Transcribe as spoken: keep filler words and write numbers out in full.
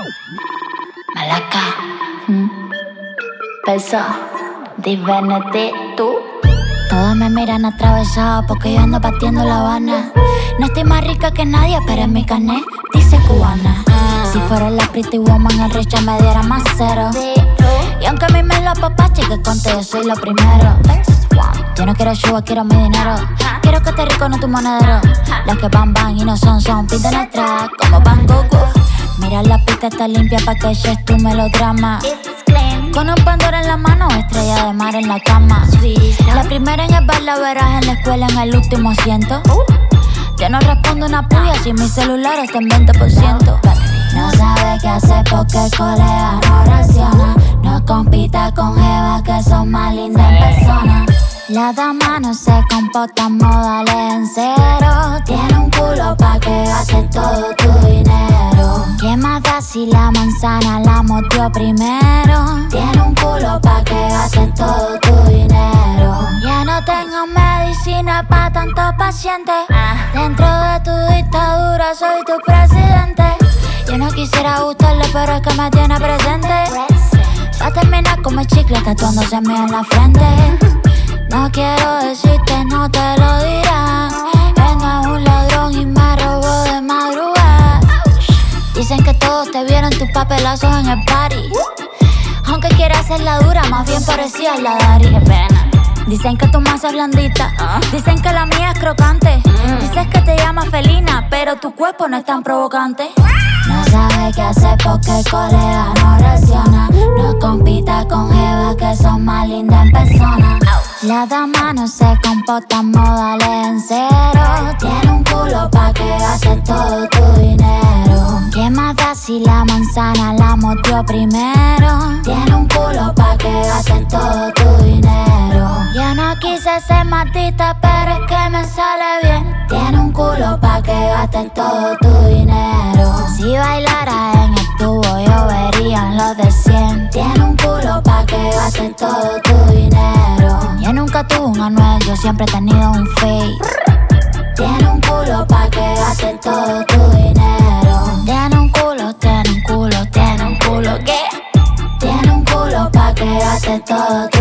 Malaca, mm. Peso, divértete tú. Todos me miran atravesado porque yo ando batiendo La Habana. No estoy más rica que nadie, pero en mi carnet dice cubana. Si fuera la pretty woman, el Richa me diera más cero. Y aunque a mí me lo apapache, que conte yo soy lo primero. Yo no quiero show, quiero mi dinero. Quiero que esté rico, no tu monedero. Los que van van y no son son, pintan el track como Van Gogh. Mira la pista está limpia pa' que eches tu melodrama. Con un Pandora en la mano, estrella de mar en la cama. La primera en llevar la verás en la escuela en el último asiento. Yo no respondo una puya si mi celular está en veinte por ciento. No sabe qué hacer porque el colega no reacciona. No compita con jevas que son más lindas en persona. La dama no se comporta, modales en cero. Tiene un culo pa' que gaste todo tu dinero. ¿Qué más da si la manzana la mordió primero? Tiene un culo pa' que gaste todo tu dinero. Ya no tengo medicina pa' tantos pacientes. Dentro de tu dictadura soy tu presidente. Yo no quisiera gustarle, pero es que me tiene presente. Va a terminar como el chicle tatuándose mío en la frente. No quiero decirte, no te lo dirán. Él no es un ladrón y me robó de madrugada. Dicen que todos te vieron tus papelazos en el party. Aunque quiera hacer la dura, más bien parecía la Dari. Dicen que tu masa es blandita. Dicen que la mía es crocante. Dices que te llamas felina, pero tu cuerpo no es tan provocante. No sabe qué hacer porque el colega no reacciona. No compita con jevas que son más lindas en persona. La dama no se comporta, modales en cero. Tiene un culo pa' que gaste todo tu dinero. ¿Qué más da si la manzana la mordió primero? Tiene un culo pa' que gaste todo tu dinero. Yo no quise ser maldita, pero es que me sale bien. Tiene un culo pa' que gaste todo tu dinero. Si bailara en el tubo, yo vería en los de cien. Tiene un culo pa' que gaste todo tu dinero. Yo nunca tuve un anuel, yo siempre he tenido un fake. Tiene un culo pa' que gaste todo tu dinero. Tiene un culo, tiene un culo, tiene un culo, ¿qué? Tiene un culo pa' que gaste todo tu dinero.